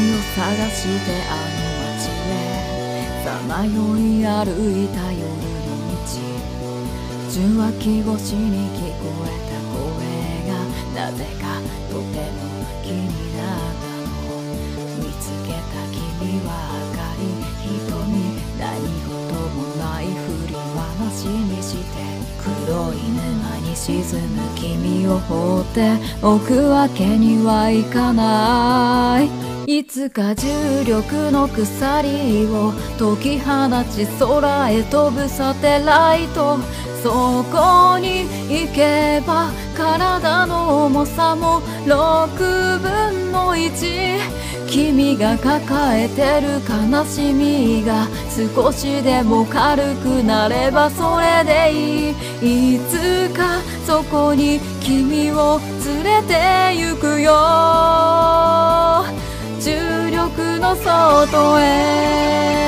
を探してあの街へさまよい歩いた夜の道、受話器越しに聞こえた声がなぜかとても気になったの。見つけた君は明かり瞳、何事もないふり話にして黒い沼に沈む君を放っておくわけにはいかない。いつか重力の鎖を解き放ち空へ飛ぶサテライト、そこに行けば体の重さも6分の1、君が抱えてる悲しみが少しでも軽くなればそれでいい。いつかそこに君を連れて行くよ、重力の外へ。